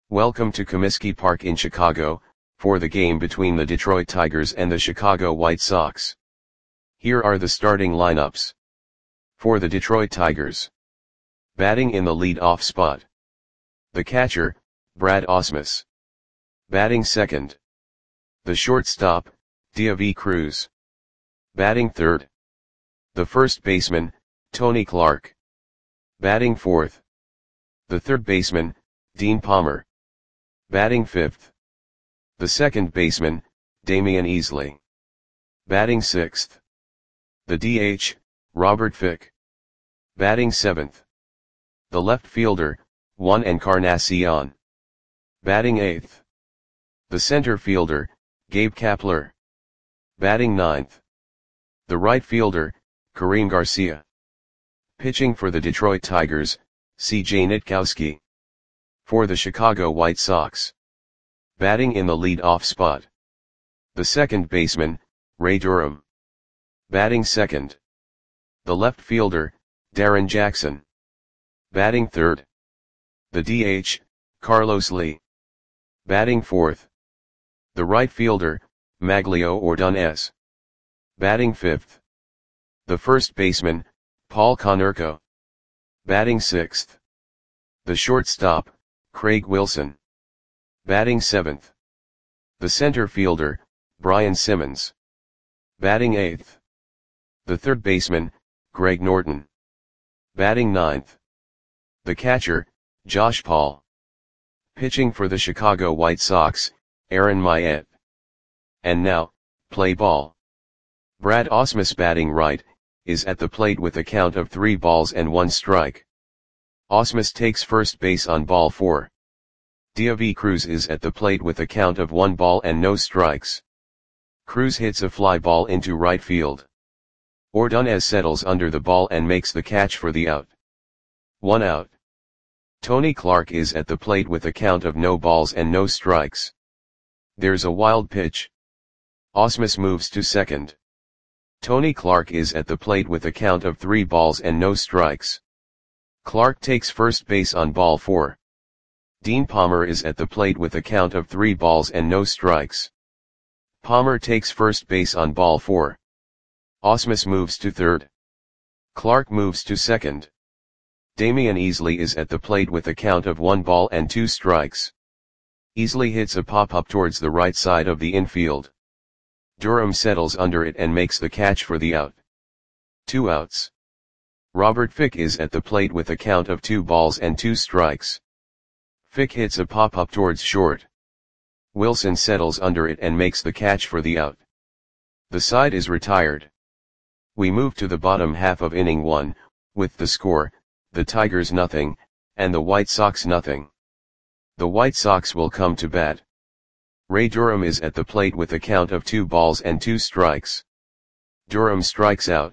Welcome to Comiskey Park in Chicago, for the game between the Detroit Tigers and the Chicago White Sox. Here are the starting lineups. For the Detroit Tigers. Batting in the lead-off spot. The catcher, Brad Ausmus. Batting second. The shortstop, Deivi Cruz. Batting third. The first baseman, Tony Clark. Batting fourth. The third baseman, Dean Palmer. Batting fifth. The second baseman, Damion Easley. Batting sixth. The DH, Robert Fick. Batting seventh. The left fielder, Juan Encarnacion. Batting eighth. The center fielder, Gabe Kapler. Batting ninth. The right fielder, Kareem Garcia. Pitching for the Detroit Tigers, C.J. Nitkowski. For the Chicago White Sox. Batting in the lead-off spot. The second baseman, Ray Durham. Batting second. The left fielder, Darren Jackson. Batting third. The DH, Carlos Lee. Batting fourth. The right fielder, Maglio Ordonez. Batting fifth. The first baseman, Paul Konerko. Batting sixth. The shortstop, Craig Wilson. Batting seventh. The center fielder, Brian Simmons. Batting eighth. The third baseman, Greg Norton. Batting ninth. The catcher, Josh Paul. Pitching for the Chicago White Sox, Aaron Myatt. And now, play ball. Brad Ausmus batting right, is at the plate with a count of 3 balls and 1 strike. Ausmus takes first base on ball 4. Deivi Cruz is at the plate with a count of 1 ball and no strikes. Cruz hits a fly ball into right field. Ordonez settles under the ball and makes the catch for the out. 1 out. Tony Clark is at the plate with a count of no balls and no strikes. There's a wild pitch. Ausmus moves to second. Tony Clark is at the plate with a count of 3 balls and no strikes. Clark takes first base on ball 4. Dean Palmer is at the plate with a count of 3 balls and no strikes. Palmer takes first base on ball 4. Ausmus moves to third. Clark moves to second. Damion Easley is at the plate with a count of 1 ball and 2 strikes. Easley hits a pop-up towards the right side of the infield. Durham settles under it and makes the catch for the out. 2 outs. Robert Fick is at the plate with a count of 2 balls and 2 strikes. Fick hits a pop-up towards short. Wilson settles under it and makes the catch for the out. The side is retired. We move to the bottom half of inning 1, with the score, the Tigers nothing, and the White Sox nothing. The White Sox will come to bat. Ray Durham is at the plate with a count of 2 balls and 2 strikes. Durham strikes out.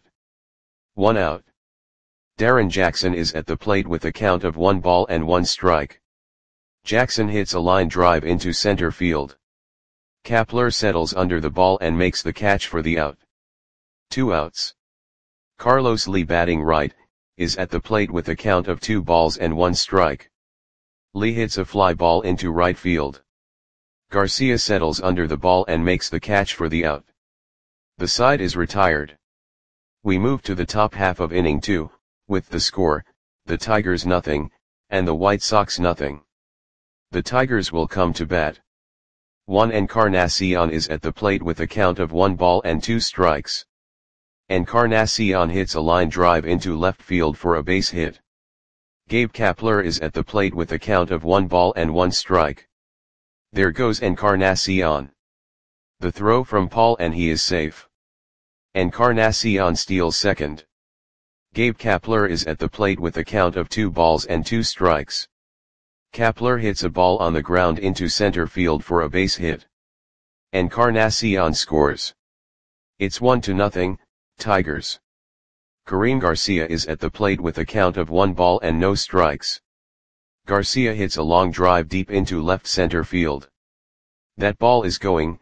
1 out. Darren Jackson is at the plate with a count of 1 ball and 1 strike. Jackson hits a line drive into center field. Kapler settles under the ball and makes the catch for the out. 2 outs. Carlos Lee batting right, is at the plate with a count of 2 balls and 1 strike. Lee hits a fly ball into right field. Garcia settles under the ball and makes the catch for the out. The side is retired. We move to the top half of inning 2, with the score, the Tigers nothing, and the White Sox nothing. The Tigers will come to bat. Juan Encarnacion is at the plate with a count of 1 ball and 2 strikes. Encarnacion hits a line drive into left field for a base hit. Gabe Kapler is at the plate with a count of 1 ball and 1 strike. There goes Encarnacion. The throw from Paul and he is safe. Encarnacion steals second. Gabe Kapler is at the plate with a count of 2 balls and 2 strikes. Kapler hits a ball on the ground into center field for a base hit. Encarnacion scores. It's 1-0, Tigers. Kareem Garcia is at the plate with a count of 1 ball and no strikes. Garcia hits a long drive deep into left center field. That ball is gone.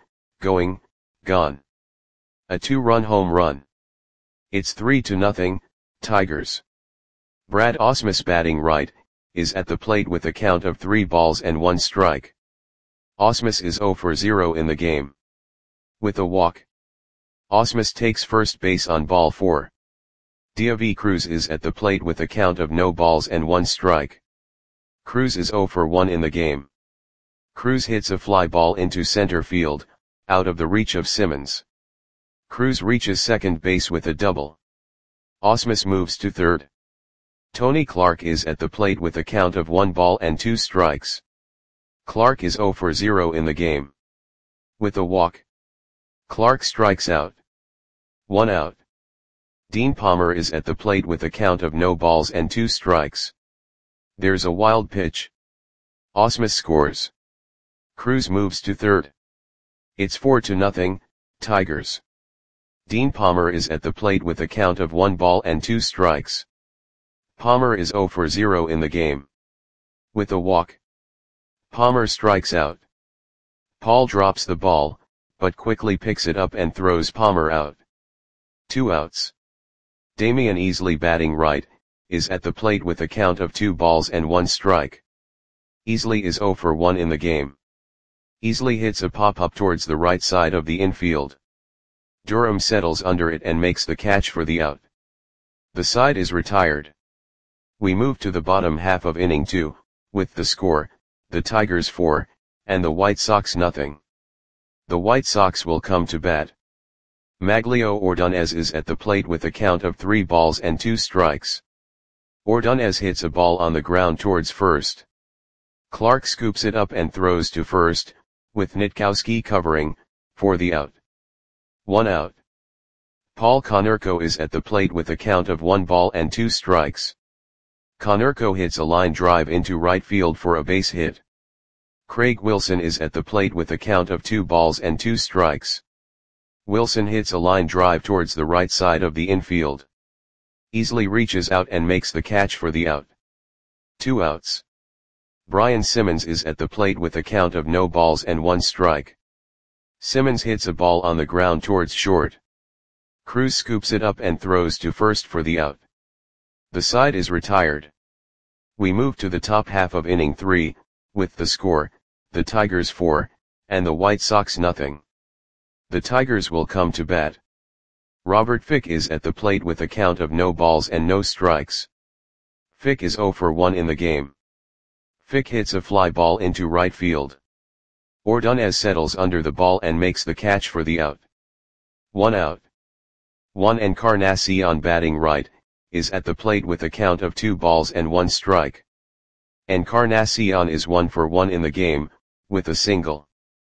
A 2-run home run. It's 3-0, Tigers. Brad Ausmus batting right, is at the plate with a count of 3 balls and 1 strike. Ausmus is 0 for 0 in the game. With a walk, Ausmus takes first base on ball 4. David Cruz is at the plate with a count of no balls and 1 strike. Cruz is 0 for 1 in the game. Cruz hits a fly ball into center field, out of the reach of Simmons. Cruz reaches second base with a double. Ausmus moves to third. Tony Clark is at the plate with a count of 1 ball and 2 strikes. Clark is 0 for 0 in the game. With a walk, Clark strikes out. 1 out. Dean Palmer is at the plate with a count of no balls and 2 strikes. There's a wild pitch. Ausmus scores. Cruz moves to third. It's 4-0, Tigers. Dean Palmer is at the plate with a count of 1 ball and 2 strikes. Palmer is 0 for 0 in the game. With a walk, Palmer strikes out. Paul drops the ball, but quickly picks it up and throws Palmer out. 2 outs. Damian Easley, batting right, is at the plate with a count of 2 balls and 1 strike. Easley is 0 for 1 in the game. Easley hits a pop-up towards the right side of the infield. Durham settles under it and makes the catch for the out. The side is retired. We move to the bottom half of inning 2, with the score, the Tigers 4, and the White Sox nothing. The White Sox will come to bat. Maglio Ordonez is at the plate with a count of 3 balls and 2 strikes. Ordonez hits a ball on the ground towards first. Clark scoops it up and throws to first, with Nitkowski covering, for the out. 1 out. Paul Konerko is at the plate with a count of 1 ball and 2 strikes. Konerko hits a line drive into right field for a base hit. Craig Wilson is at the plate with a count of 2 balls and 2 strikes. Wilson hits a line drive towards the right side of the infield. Easley reaches out and makes the catch for the out. 2 outs. Brian Simmons is at the plate with a count of no balls and 1 strike. Simmons hits a ball on the ground towards short. Cruz scoops it up and throws to first for the out. The side is retired. We move to the top half of inning 3, with the score, the Tigers 4, and the White Sox nothing. The Tigers will come to bat. Robert Fick is at the plate with a count of no balls and no strikes. Fick is 0 for 1 in the game. Fick hits a fly ball into right field. Ordonez settles under the ball and makes the catch for the out. 1 out. Juan Encarnacion, batting right, is at the plate with a count of 2 balls and 1 strike. Encarnacion is 1 for 1 in the game, with a single.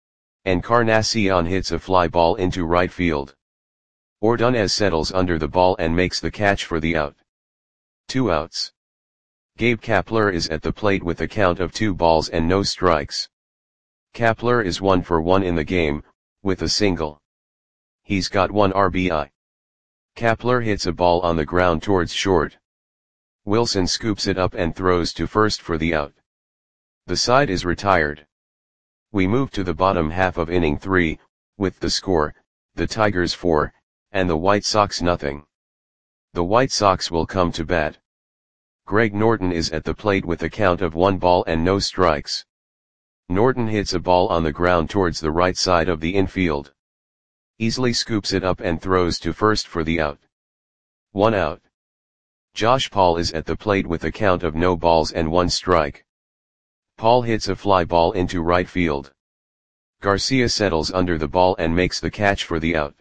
Encarnacion hits a fly ball into right field. Ordonez settles under the ball and makes the catch for the out. 2 outs. Gabe Kapler is at the plate with a count of 2 balls and no strikes. Kapler is 1 for 1 in the game, with a single. He's got 1 RBI. Kapler hits a ball on the ground towards short. Wilson scoops it up and throws to first for the out. The side is retired. We move to the bottom half of inning 3, with the score, the Tigers 4, and the White Sox nothing. The White Sox will come to bat. Greg Norton is at the plate with a count of 1 ball and no strikes. Norton hits a ball on the ground towards the right side of the infield. Easley scoops it up and throws to first for the out. 1 out. Josh Paul is at the plate with a count of no balls and 1 strike. Paul hits a fly ball into right field. Garcia settles under the ball and makes the catch for the out.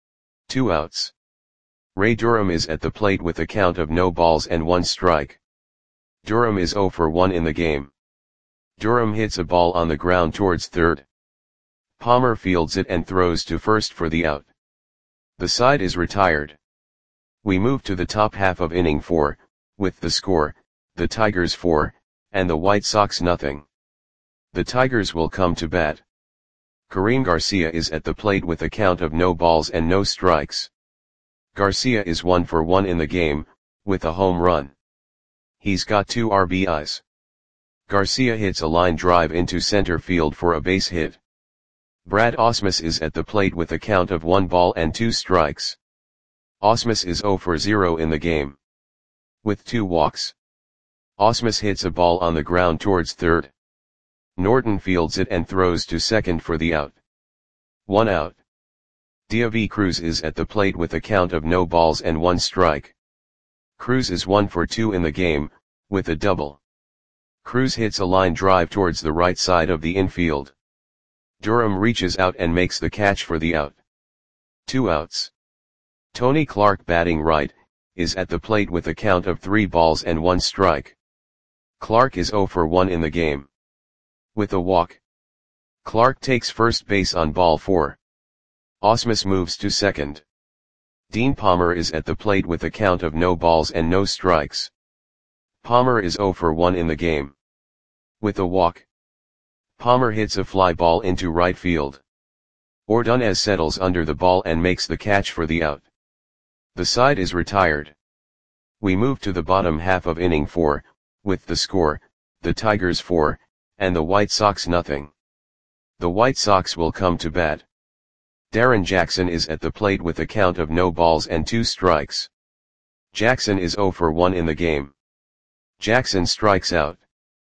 2 outs. Ray Durham is at the plate with a count of no balls and 1 strike. Durham is 0 for 1 in the game. Durham hits a ball on the ground towards third. Palmer fields it and throws to first for the out. The side is retired. We move to the top half of inning 4, with the score, the Tigers 4, and the White Sox nothing. The Tigers will come to bat. Kareem Garcia is at the plate with a count of no balls and no strikes. Garcia is 1 for 1 in the game, with a home run. He's got 2 RBIs. Garcia hits a line drive into center field for a base hit. Brad Ausmus is at the plate with a count of 1 ball and 2 strikes. Ausmus is 0 for 0 in the game. With 2 walks. Ausmus hits a ball on the ground towards third. Norton fields it and throws to second for the out. 1 out. David Cruz is at the plate with a count of no balls and 1 strike. Cruz is 1 for 2 in the game, with a double. Cruz hits a line drive towards the right side of the infield. Durham reaches out and makes the catch for the out. 2 outs. Tony Clark, batting right, is at the plate with a count of 3 balls and 1 strike. Clark is 0 for 1 in the game. With a walk, Clark takes first base on ball 4. Ausmus moves to second. Dean Palmer is at the plate with a count of no balls and no strikes. Palmer is 0 for 1 in the game. With a walk, Palmer hits a fly ball into right field. Ordonez settles under the ball and makes the catch for the out. The side is retired. We move to the bottom half of inning 4, with the score, the Tigers 4, and the White Sox nothing. The White Sox will come to bat. Darren Jackson is at the plate with a count of no balls and 2 strikes. Jackson is 0 for 1 in the game. Jackson strikes out.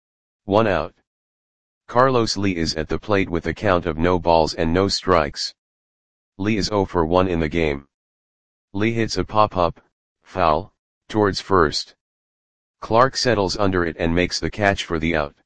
1 out. Carlos Lee is at the plate with a count of no balls and no strikes. Lee is 0 for 1 in the game. Lee hits a pop-up, foul, towards first. Clark settles under it and makes the catch for the out.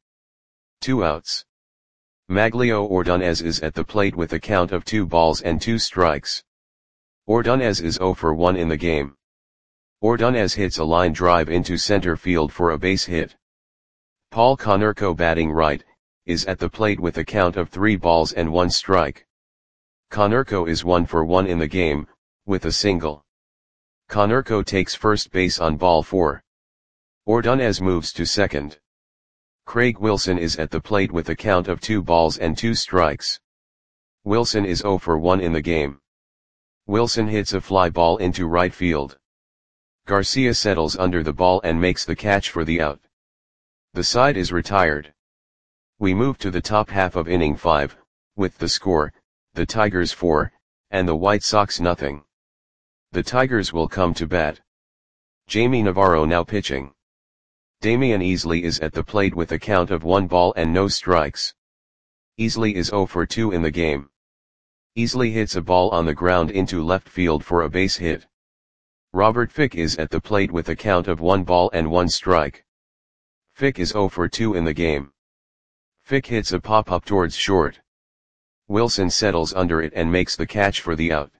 2 outs. Maglio Ordonez is at the plate with a count of 2 balls and 2 strikes. Ordonez is 0 for 1 in the game. Ordonez hits a line drive into center field for a base hit. Paul Konerko, batting right, is at the plate with a count of 3 balls and 1 strike. Konerko is 1 for 1 in the game, with a single. Konerko takes first base on ball 4. Ordonez moves to second. Craig Wilson is at the plate with a count of 2 balls and 2 strikes. Wilson is 0 for 1 in the game. Wilson hits a fly ball into right field. Garcia settles under the ball and makes the catch for the out. The side is retired. We move to the top half of inning 5, with the score, the Tigers 4, and the White Sox nothing. The Tigers will come to bat. Jamie Navarro now pitching. Damian Easley is at the plate with a count of 1 ball and no strikes. Easley is 0 for 2 in the game. Easley hits a ball on the ground into left field for a base hit. Robert Fick is at the plate with a count of 1 ball and 1 strike. Fick is 0 for 2 in the game. Fick hits a pop-up towards short. Wilson settles under it and makes the catch for the out.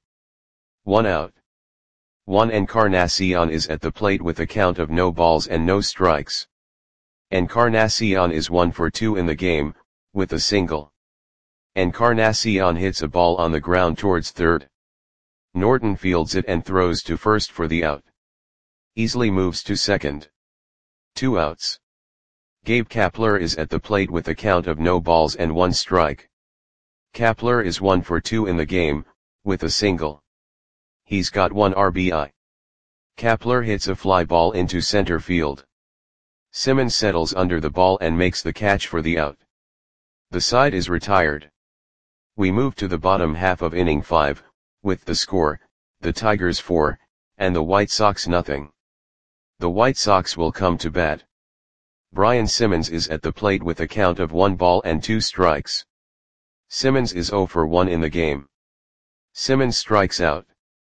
1 out. Juan Encarnacion is at the plate with a count of no balls and no strikes. Encarnacion is 1 for 2 in the game, with a single. Encarnacion hits a ball on the ground towards third. Norton fields it and throws to first for the out. Easley moves to second. 2 outs. Gabe Kapler is at the plate with a count of no balls and 1 strike. Kapler is 1 for 2 in the game, with a single. He's got 1 RBI. Kapler hits a fly ball into center field. Simmons settles under the ball and makes the catch for the out. The side is retired. We move to the bottom half of inning 5, with the score, the Tigers 4, and the White Sox nothing. The White Sox will come to bat. Brian Simmons is at the plate with a count of 1 ball and 2 strikes. Simmons is 0 for 1 in the game. Simmons strikes out.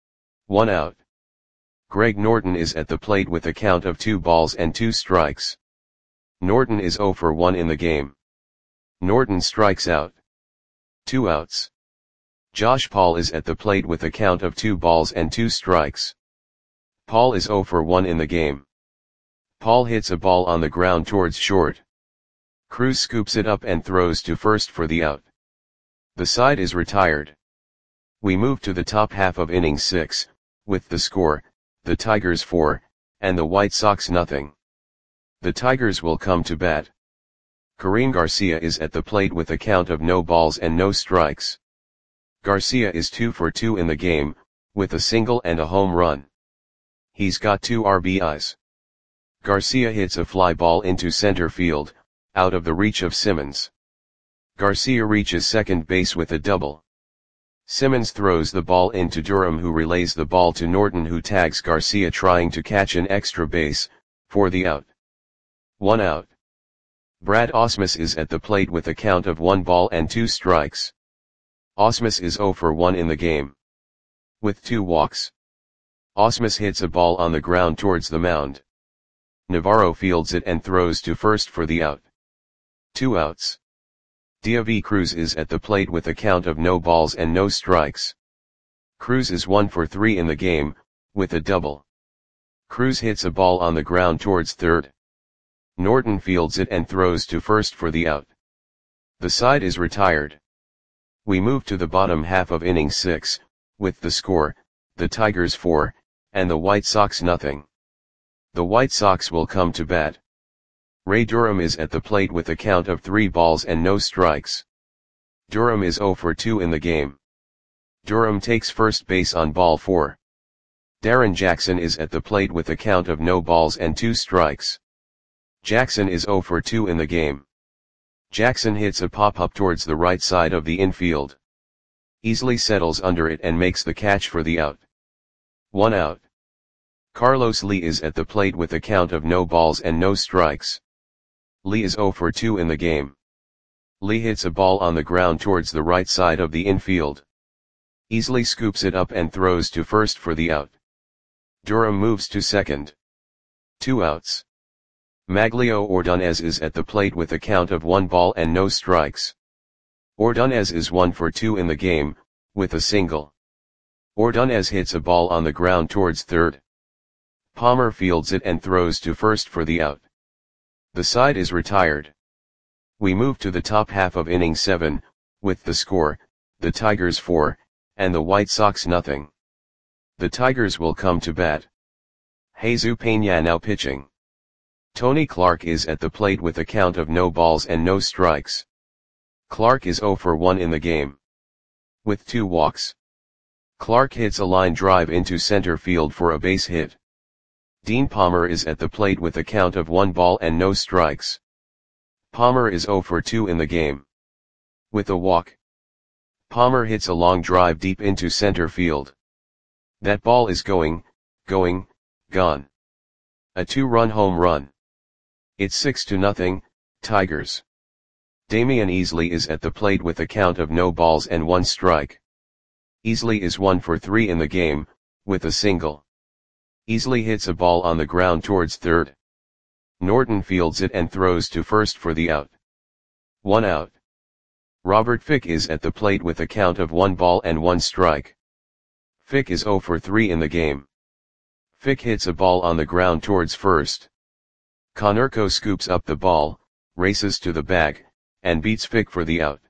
1 out. Greg Norton is at the plate with a count of 2 balls and 2 strikes. Norton is 0 for 1 in the game. Norton strikes out. 2 outs. Josh Paul is at the plate with a count of 2 balls and 2 strikes. Paul is 0 for 1 in the game. Paul hits a ball on the ground towards short. Cruz scoops it up and throws to first for the out. The side is retired. We move to the top half of inning 6, with the score, the Tigers 4, and the White Sox nothing. The Tigers will come to bat. Kareem Garcia is at the plate with a count of no balls and no strikes. Garcia is 2 for 2 in the game, with a single and a home run. He's got 2 RBIs. Garcia hits a fly ball into center field, out of the reach of Simmons. Garcia reaches second base with a double. Simmons throws the ball into Durham, who relays the ball to Norton, who tags Garcia trying to catch an extra base, for the out. 1 out. Brad Ausmus is at the plate with a count of 1 ball and 2 strikes. Ausmus is 0 for 1 in the game. With 2 walks. Ausmus hits a ball on the ground towards the mound. Navarro fields it and throws to first for the out. 2 outs. Deivi Cruz is at the plate with a count of no balls and no strikes. Cruz is 1 for 3 in the game, with a double. Cruz hits a ball on the ground towards third. Norton fields it and throws to first for the out. The side is retired. We move to the bottom half of inning 6, with the score, the Tigers 4, and the White Sox nothing. The White Sox will come to bat. Ray Durham is at the plate with a count of 3 balls and no strikes. Durham is 0 for 2 in the game. Durham takes first base on ball 4. Darren Jackson is at the plate with a count of no balls and 2 strikes. Jackson is 0 for 2 in the game. Jackson hits a pop-up towards the right side of the infield. Easily settles under it and makes the catch for the out. 1 out. Carlos Lee is at the plate with a count of no balls and no strikes. Lee is 0 for 2 in the game. Lee hits a ball on the ground towards the right side of the infield. Easily scoops it up and throws to first for the out. Durham moves to second. 2 outs. Maglio Ordonez is at the plate with a count of 1 ball and no strikes. Ordonez is 1 for 2 in the game, with a single. Ordonez hits a ball on the ground towards third. Palmer fields it and throws to first for the out. The side is retired. We move to the top half of inning 7, with the score, the Tigers 4, and the White Sox nothing. The Tigers will come to bat. Jesus Peña now pitching. Tony Clark is at the plate with a count of no balls and no strikes. Clark is 0 for 1 in the game. With 2 walks. Clark hits a line drive into center field for a base hit. Dean Palmer is at the plate with a count of 1 ball and no strikes. Palmer is 0 for 2 in the game. With a walk. Palmer hits a long drive deep into center field. That ball is gone. A 2-run home run. It's 6-0, Tigers. Damian Easley is at the plate with a count of no balls and 1 strike. Easley is 1 for 3 in the game, with a single. Easley hits a ball on the ground towards third. Norton fields it and throws to first for the out. 1 out. Robert Fick is at the plate with a count of 1 ball and 1 strike. Fick is 0 for 3 in the game. Fick hits a ball on the ground towards first. Konerko scoops up the ball, races to the bag, and beats Fick for the out.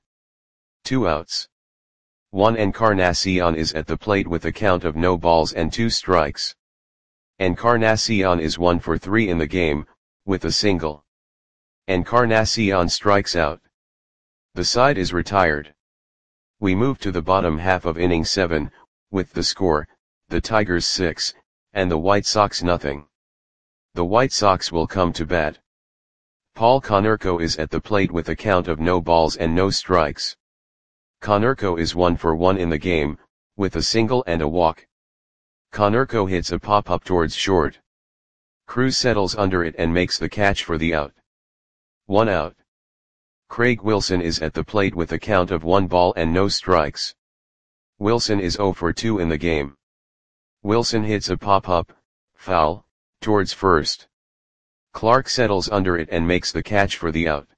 2 outs. Juan Encarnacion is at the plate with a count of no balls and 2 strikes. Encarnacion is 1 for 3 in the game, with a single. Encarnacion strikes out. The side is retired. We move to the bottom half of inning 7, with the score, the Tigers 6, and the White Sox nothing. The White Sox will come to bat. Paul Konerko is at the plate with a count of no balls and no strikes. Konerko is 1 for 1 in the game, with a single and a walk. Konerko hits a pop-up towards short. Cruz settles under it and makes the catch for the out. 1 out. Craig Wilson is at the plate with a count of 1 ball and no strikes. Wilson is 0 for 2 in the game. Wilson hits a pop-up, foul, towards first. Clark settles under it and makes the catch for the out.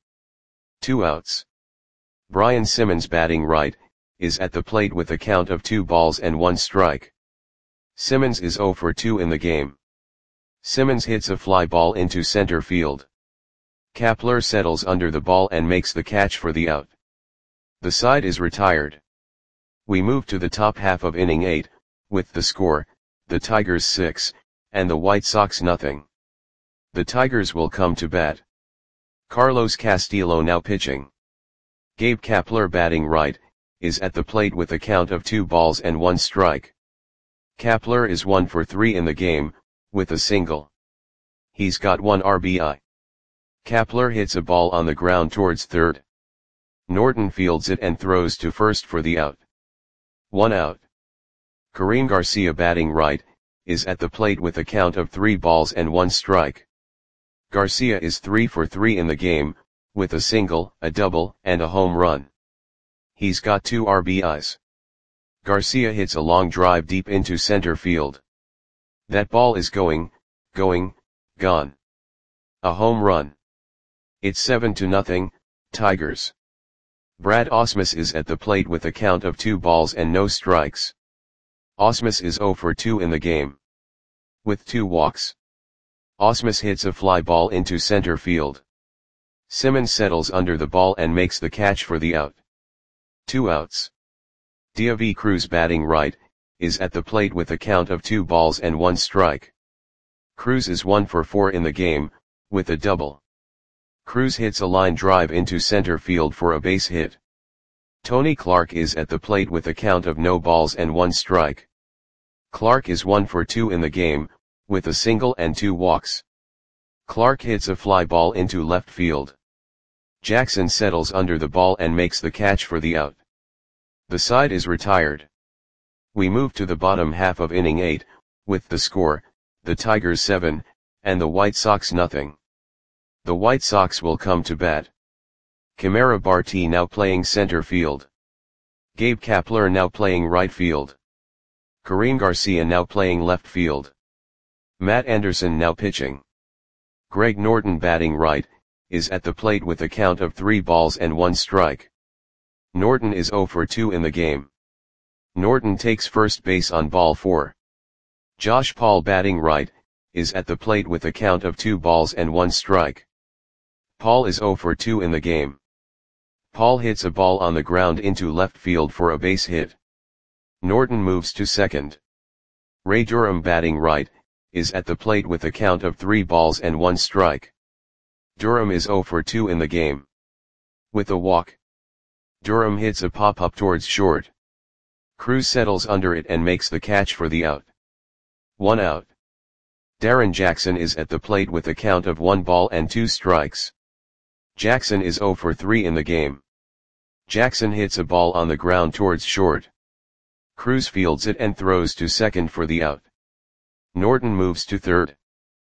2 outs. Brian Simmons batting right, is at the plate with a count of 2 balls and 1 strike. Simmons is 0 for 2 in the game. Simmons hits a fly ball into center field. Kapler settles under the ball and makes the catch for the out. The side is retired. We move to the top half of inning 8, with the score, the Tigers 6, and the White Sox nothing. The Tigers will come to bat. Carlos Castillo now pitching. Gabe Kapler batting right, is at the plate with a count of 2 balls and 1 strike. Kapler is 1 for 3 in the game, with a single. He's got 1 RBI. Kapler hits a ball on the ground towards third. Norton fields it and throws to first for the out. 1 out. Kareem Garcia batting right, is at the plate with a count of 3 balls and 1 strike. Garcia is 3 for 3 in the game, with a single, a double, and a home run. He's got 2 RBIs. Garcia hits a long drive deep into center field. That ball is gone. A home run. It's 7-0, Tigers. Brad Ausmus is at the plate with a count of 2 balls and no strikes. Ausmus is 0 for 2 in the game, with 2 walks. Ausmus hits a fly ball into center field. Simmons settles under the ball and makes the catch for the out. 2 outs. Deivi Cruz, batting right, is at the plate with a count of 2 balls and 1 strike. Cruz is 1 for 4 in the game, with a double. Cruz hits a line drive into center field for a base hit. Tony Clark is at the plate with a count of no balls and 1 strike. Clark is 1 for 2 in the game, with a single and 2 walks. Clark hits a fly ball into left field. Jackson settles under the ball and makes the catch for the out. The side is retired. We move to the bottom half of inning 8, with the score, the Tigers 7, and the White Sox nothing. The White Sox will come to bat. Kamara Barti now playing center field. Gabe Kapler now playing right field. Kareem Garcia now playing left field. Matt Anderson now pitching. Greg Norton, batting right, is at the plate with a count of 3 balls and 1 strike. Norton is 0 for 2 in the game. Norton takes first base on ball 4. Josh Paul, batting right, is at the plate with a count of 2 balls and 1 strike. Paul is 0 for 2 in the game. Paul hits a ball on the ground into left field for a base hit. Norton moves to second. Ray Durham, batting right, is at the plate with a count of 3 balls and 1 strike. Durham is 0 for 2 in the game. With a walk. Durham hits a pop-up towards short. Cruz settles under it and makes the catch for the out. 1 out. Darren Jackson is at the plate with a count of 1 ball and 2 strikes. Jackson is 0 for 3 in the game. Jackson hits a ball on the ground towards short. Cruz fields it and throws to second for the out. Norton moves to third.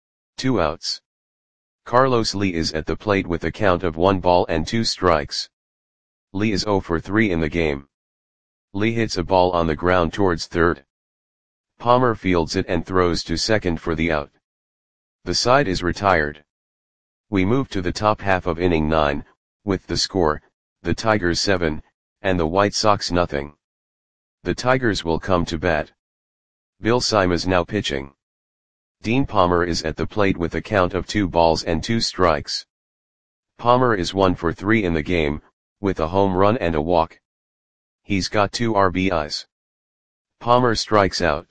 2 outs. Carlos Lee is at the plate with a count of 1 ball and 2 strikes. Lee is 0 for 3 in the game. Lee hits a ball on the ground towards third. Palmer fields it and throws to second for the out. The side is retired. We move to the top half of inning 9, with the score, the Tigers 7, and the White Sox nothing. The Tigers will come to bat. Bill Simas now pitching. Dean Palmer is at the plate with a count of 2 balls and 2 strikes. Palmer is 1 for 3 in the game, with a home run and a walk. He's got 2 RBIs. Palmer strikes out.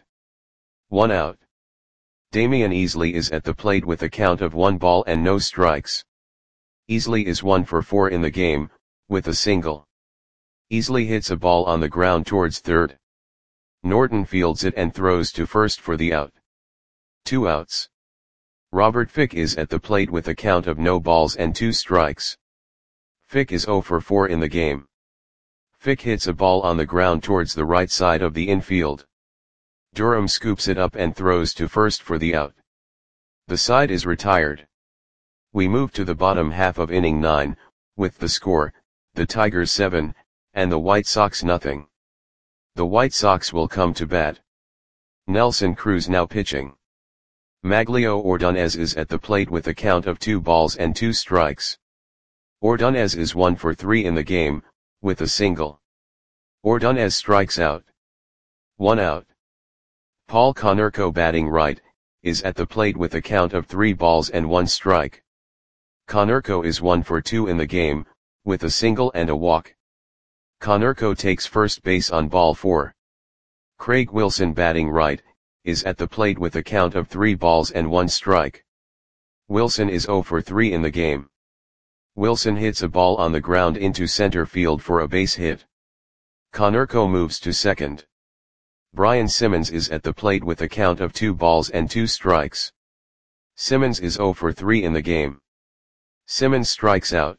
1 out. Damian Easley is at the plate with a count of 1 ball and no strikes. Easley is 1 for 4 in the game, with a single. Easley hits a ball on the ground towards third. Norton fields it and throws to first for the out. 2 outs. Robert Fick is at the plate with a count of no balls and 2 strikes. Fick is 0 for 4 in the game. Fick hits a ball on the ground towards the right side of the infield. Durham scoops it up and throws to first for the out. The side is retired. We move to the bottom half of inning 9, with the score, the Tigers 7, and the White Sox nothing. The White Sox will come to bat. Nelson Cruz now pitching. Maglio Ordonez is at the plate with a count of 2 balls and 2 strikes. Ordonez is 1 for 3 in the game, with a single. Ordonez strikes out. 1 out. Paul Konerko, batting right, is at the plate with a count of 3 balls and 1 strike. Konerko is 1 for 2 in the game, with a single and a walk. Konerko takes first base on ball 4. Craig Wilson, batting right, is at the plate with a count of 3 balls and 1 strike. Wilson is 0 for 3 in the game. Wilson hits a ball on the ground into center field for a base hit. Konerko moves to second. Brian Simmons is at the plate with a count of 2 balls and 2 strikes. Simmons is 0 for 3 in the game. Simmons strikes out.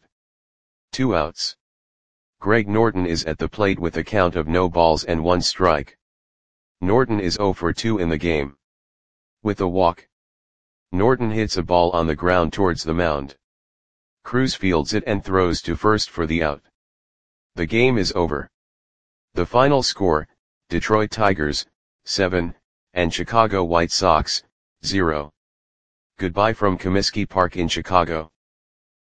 2 outs. Greg Norton is at the plate with a count of no balls and 1 strike. Norton is 0 for 2 in the game. With a walk. Norton hits a ball on the ground towards the mound. Cruz fields it and throws to first for the out. The game is over. The final score, Detroit Tigers, 7, and Chicago White Sox, 0. Goodbye from Comiskey Park in Chicago.